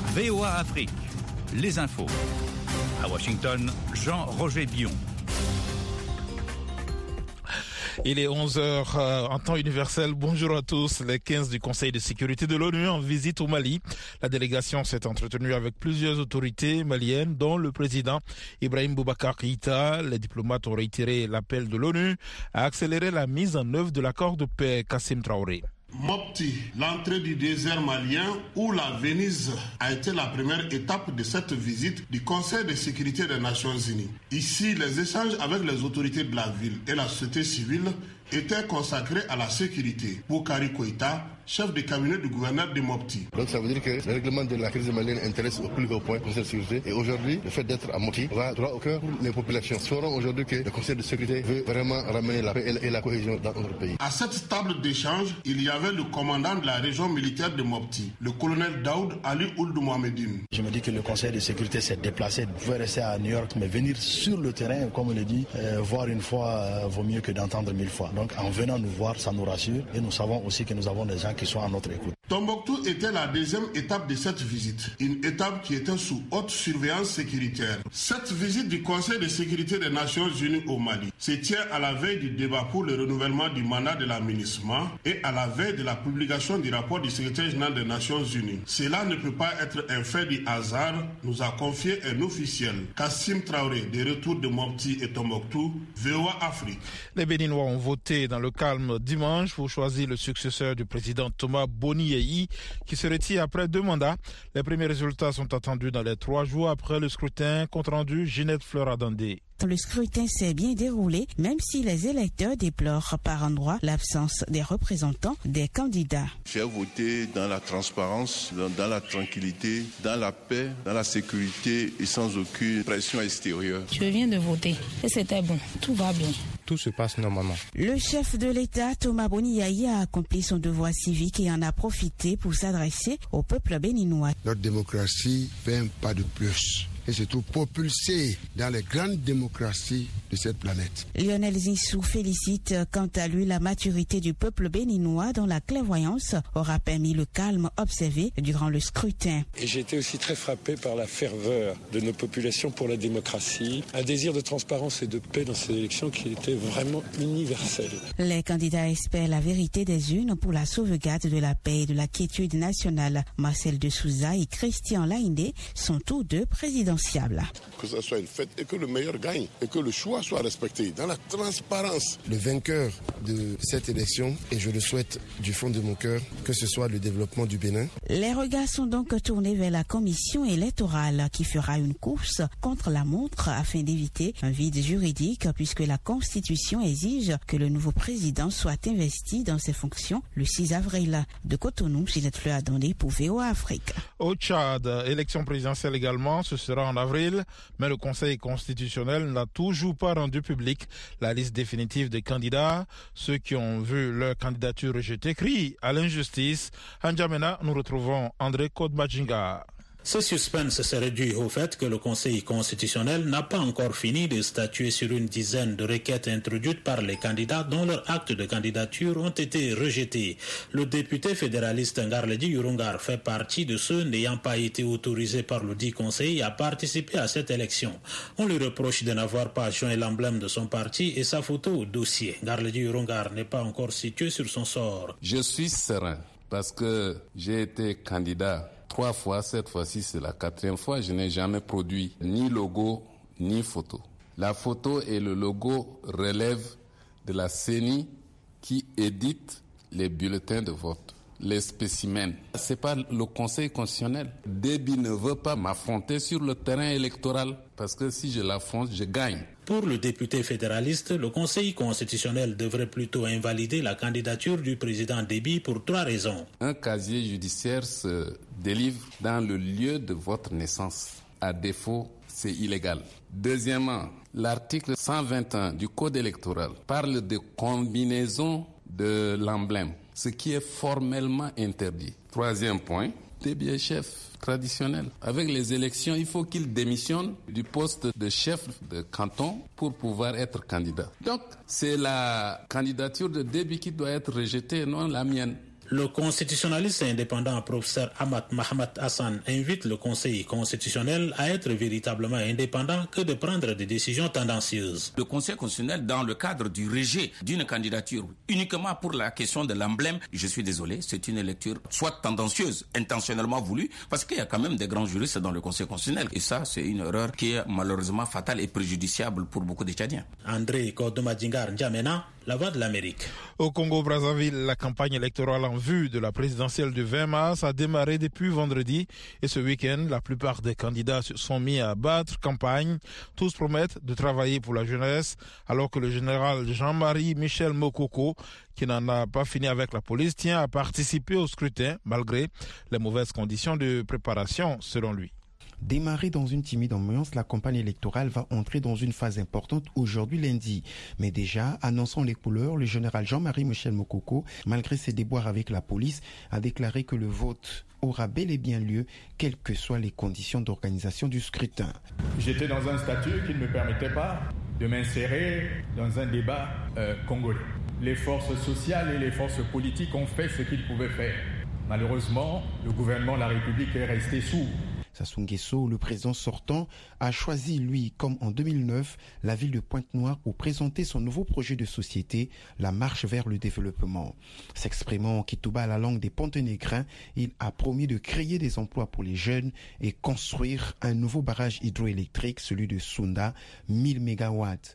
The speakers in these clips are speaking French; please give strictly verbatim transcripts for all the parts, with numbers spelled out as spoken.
V O A Afrique, les infos. À Washington, Jean-Roger Bion. Il est onze heures euh, en temps universel. Bonjour à tous. Les quinze du Conseil de sécurité de l'ONU en visite au Mali. La délégation s'est entretenue avec plusieurs autorités maliennes, dont le président Ibrahim Boubacar Keïta. Les diplomates ont réitéré l'appel de l'ONU à accélérer la mise en œuvre de l'accord de paix. Kassim Traoré. Mopti, l'entrée du désert malien où la Venise a été la première étape de cette visite du Conseil de sécurité des Nations Unies. Ici, les échanges avec les autorités de la ville et la société civile étaient consacrés à la sécurité. Boukari Koïta, chef de cabinet du gouverneur de Mopti. Donc ça veut dire que le règlement de la crise malienne intéresse au plus haut point le Conseil de sécurité. Et aujourd'hui, le fait d'être à Mopti va droit au cœur pour les populations. Saurons aujourd'hui que le Conseil de sécurité veut vraiment ramener la paix et la cohésion dans notre pays. À cette table d'échange, il y avait le commandant de la région militaire de Mopti, le colonel Daoud Ali Ould Mohamedine. Je me dis que le Conseil de sécurité s'est déplacé, vous pouvez rester à New York, mais venir sur le terrain, comme on le dit, euh, voir une fois euh, vaut mieux que d'entendre mille fois. Donc en venant nous voir, ça nous rassure et nous savons aussi que nous avons des gens qui sont à notre écoute. Tombouctou était la deuxième étape de cette visite, une étape qui était sous haute surveillance sécuritaire. Cette visite du Conseil de sécurité des Nations Unies au Mali se tient à la veille du débat pour le renouvellement du mandat de la MINUSMA et à la veille de la publication du rapport du secrétaire général des Nations Unies. Cela ne peut pas être un fait du hasard, nous a confié un officiel. Kassim Traoré, de retour de Mopti et Tombouctou, V O A Afrique. Les Béninois ont voté dans le calme dimanche pour choisir le successeur du président Thomas Boni Yayi, qui se retire après deux mandats. Les premiers résultats sont attendus dans les trois jours après le scrutin. Compte rendu, Ginette Fleur-Adandé. Le scrutin s'est bien déroulé, même si les électeurs déplorent par endroits l'absence des représentants des candidats. J'ai voté dans la transparence, dans, dans la tranquillité, dans la paix, dans la sécurité et sans aucune pression extérieure. Je viens de voter et c'était bon, tout va bien. Tout se passe normalement. Le chef de l'État, Thomas Boni Yayi, a accompli son devoir civique et en a profité pour s'adresser au peuple béninois. Notre démocratie fait un pas de plus et surtout propulsée dans les grandes démocraties de cette planète. Lionel Zinsou félicite quant à lui la maturité du peuple béninois dont la clairvoyance aura permis le calme observé durant le scrutin. Et j'ai été aussi très frappé par la ferveur de nos populations pour la démocratie, un désir de transparence et de paix dans ces élections qui était vraiment universel. Les candidats espèrent la vérité des urnes pour la sauvegarde de la paix et de la quiétude nationale. Marcel de Souza et Christian Laindé sont tous deux présidentiables. Que ce soit une fête et que le meilleur gagne et que le choix soit respecté dans la transparence. Le vainqueur de cette élection, et je le souhaite du fond de mon cœur, que ce soit le développement du Bénin. Les regards sont donc tournés vers la commission électorale qui fera une course contre la montre afin d'éviter un vide juridique puisque la Constitution exige que le nouveau président soit investi dans ses fonctions le six avril. De Cotonou, Ginette Fleur-Adandé pour V O A Afrique. Au Tchad, élection présidentielle également, ce sera en avril, mais le Conseil constitutionnel n'a toujours pas rendu public la liste définitive des candidats. Ceux qui ont vu leur candidature rejetée crient à l'injustice. À N'Djamena, nous retrouvons André Kodmajinga. Ce suspense se réduit au fait que le Conseil constitutionnel n'a pas encore fini de statuer sur une dizaine de requêtes introduites par les candidats dont leurs actes de candidature ont été rejetés. Le député fédéraliste Ngarledi Yurungar fait partie de ceux n'ayant pas été autorisés par le dit Conseil à participer à cette élection. On lui reproche de n'avoir pas joint l'emblème de son parti et sa photo au dossier. Ngarledi Yurungar n'est pas encore situé sur son sort. Je suis serein parce que j'ai été candidat trois fois, cette fois-ci c'est la quatrième fois, je n'ai jamais produit ni logo ni photo. La photo et le logo relèvent de la C E N I qui édite les bulletins de vote, les spécimens. C'est pas le Conseil constitutionnel. Déby ne veut pas m'affronter sur le terrain électoral parce que si je l'affronte, je gagne. Pour le député fédéraliste, le Conseil constitutionnel devrait plutôt invalider la candidature du président Déby pour trois raisons. Un casier judiciaire se délivre dans le lieu de votre naissance. À défaut, c'est illégal. Deuxièmement, l'article cent vingt et un du Code électoral parle de combinaison de l'emblème, ce qui est formellement interdit. Troisième point, Déby est chef traditionnel. Avec les élections, il faut qu'il démissionne du poste de chef de canton pour pouvoir être candidat. Donc, c'est la candidature de Déby qui doit être rejetée, non la mienne. Le constitutionnaliste indépendant professeur Ahmad Mahamat Hassan invite le Conseil constitutionnel à être véritablement indépendant que de prendre des décisions tendancieuses. Le Conseil constitutionnel, dans le cadre du rejet d'une candidature uniquement pour la question de l'emblème, je suis désolé, c'est une lecture soit tendancieuse, intentionnellement voulue, parce qu'il y a quand même des grands juristes dans le Conseil constitutionnel. Et ça, c'est une erreur qui est malheureusement fatale et préjudiciable pour beaucoup de Tchadiens. André Kodomadjingar N'Djamena, La Voix de l'Amérique. Au Congo-Brazzaville, la campagne électorale en vue de la présidentielle du vingt mars a démarré depuis vendredi. Et ce week-end, la plupart des candidats se sont mis à battre campagne. Tous promettent de travailler pour la jeunesse, alors que le général Jean-Marie Michel Mokoko, qui n'en a pas fini avec la police, tient à participer au scrutin, malgré les mauvaises conditions de préparation, selon lui. Démarrée dans une timide ambiance, la campagne électorale va entrer dans une phase importante aujourd'hui lundi. Mais déjà, annonçant les couleurs, le général Jean-Marie Michel Mokoko, malgré ses déboires avec la police, a déclaré que le vote aura bel et bien lieu, quelles que soient les conditions d'organisation du scrutin. J'étais dans un statut qui ne me permettait pas de m'insérer dans un débat euh, congolais. Les forces sociales et les forces politiques ont fait ce qu'ils pouvaient faire. Malheureusement, le gouvernement de la République est resté sourd. Sassou Nguesso, le président sortant, a choisi, lui, comme en deux mille neuf, la ville de Pointe-Noire pour présenter son nouveau projet de société, la marche vers le développement. S'exprimant en Kitouba à la langue des Pontenégrins, il a promis de créer des emplois pour les jeunes et construire un nouveau barrage hydroélectrique, celui de Sunda, mille mégawatts.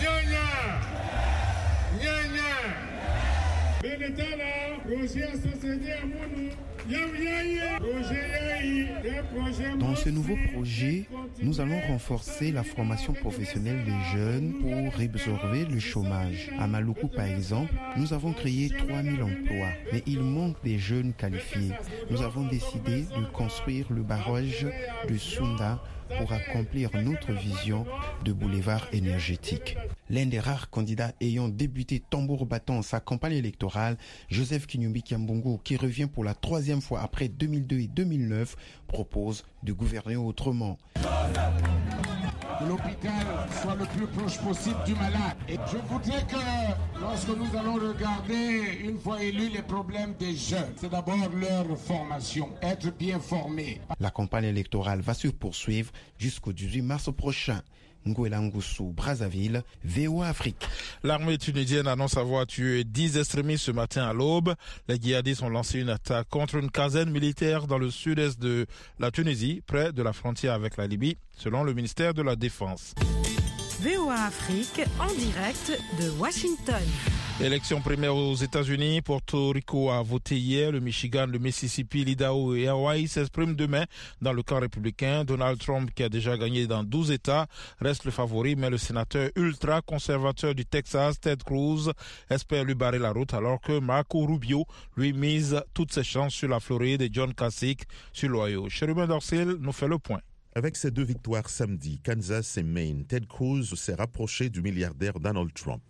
Dans ce nouveau projet, nous allons renforcer la formation professionnelle des jeunes pour absorber le chômage. À Maluku, par exemple, nous avons créé trois mille emplois, mais il manque des jeunes qualifiés. Nous avons décidé de construire le barrage de Sunda pour accomplir notre vision de boulevard énergétique. L'un des rares candidats ayant débuté tambour battant sa campagne électorale, Joseph Kinyumbi Kiambungu, qui revient pour la troisième fois après deux mille deux et deux mille neuf, propose de gouverner autrement. Que l'hôpital soit le plus proche possible du malade. Et je voudrais que lorsque nous allons regarder, une fois élus, les problèmes des jeunes, c'est d'abord leur formation, être bien formés. La campagne électorale va se poursuivre jusqu'au dix-huit mars prochain. Ngouela Ngoussou, Brazzaville, V O A Afrique. L'armée tunisienne annonce avoir tué dix extrémistes ce matin à l'aube. Les djihadistes ont lancé une attaque contre une caserne militaire dans le sud-est de la Tunisie, près de la frontière avec la Libye, selon le ministère de la Défense. V O A Afrique en direct de Washington. Élection primaire aux États-Unis. Porto Rico a voté hier. Le Michigan, le Mississippi, l'Idaho et Hawaï s'expriment demain dans le camp républicain. Donald Trump, qui a déjà gagné dans douze États, reste le favori, mais le sénateur ultra-conservateur du Texas, Ted Cruz, espère lui barrer la route, alors que Marco Rubio lui mise toutes ses chances sur la Floride et John Kasich sur l'Ohio. Chérubin Dorsil nous fait le point. Avec ses deux victoires samedi, Kansas et Maine, Ted Cruz s'est rapproché du milliardaire Donald Trump.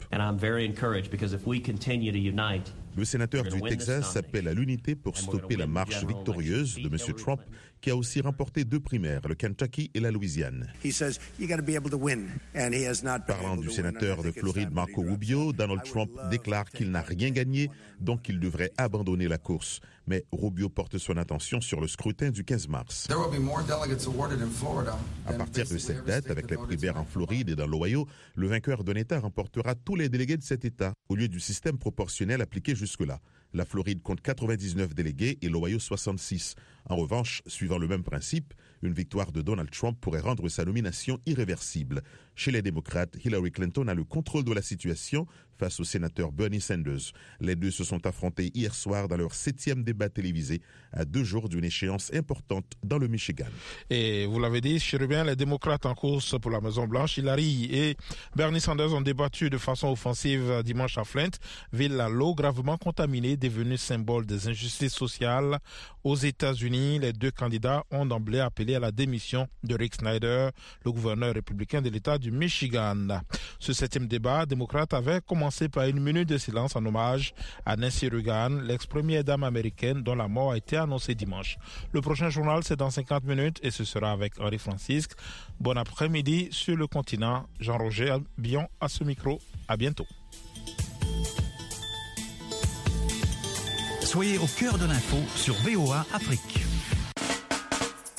Le sénateur du Texas appelle à l'unité pour stopper la marche victorieuse de M. Trump, qui a aussi remporté deux primaires, le Kentucky et la Louisiane. Parlant du sénateur de Floride Marco Rubio, Donald Trump déclare qu'il n'a rien gagné, donc il devrait abandonner la course. Mais Rubio porte son attention sur le scrutin du quinze mars. À partir de cette date, avec les primaires en Floride et dans l'Ohio, le vainqueur d'un État remportera tous les délégués de cet État, au lieu du système proportionnel appliqué jusque-là. La Floride compte quatre-vingt-dix-neuf délégués et l'Ohio soixante-six. En revanche, suivant le même principe, une victoire de Donald Trump pourrait rendre sa nomination irréversible. Chez les démocrates, Hillary Clinton a le contrôle de la situation face au sénateur Bernie Sanders. Les deux se sont affrontés hier soir dans leur septième débat télévisé, à deux jours d'une échéance importante dans le Michigan. Et vous l'avez dit, Chérubin, les démocrates en course pour la Maison-Blanche, Hillary et Bernie Sanders ont débattu de façon offensive dimanche à Flint, ville à l'eau gravement contaminée, devenue symbole des injustices sociales aux États-Unis. Les deux candidats ont d'emblée appelé à la démission de Rick Snyder, le gouverneur républicain de l'État du Michigan. Ce septième débat démocrate avait commencé par une minute de silence en hommage à Nancy Reagan, l'ex-première dame américaine dont la mort a été annoncée dimanche. Le prochain journal, c'est dans cinquante minutes et ce sera avec Henri Francisque. Bon après-midi sur le continent. Jean-Roger Bion à ce micro. À bientôt. Soyez au cœur de l'info sur V O A Afrique.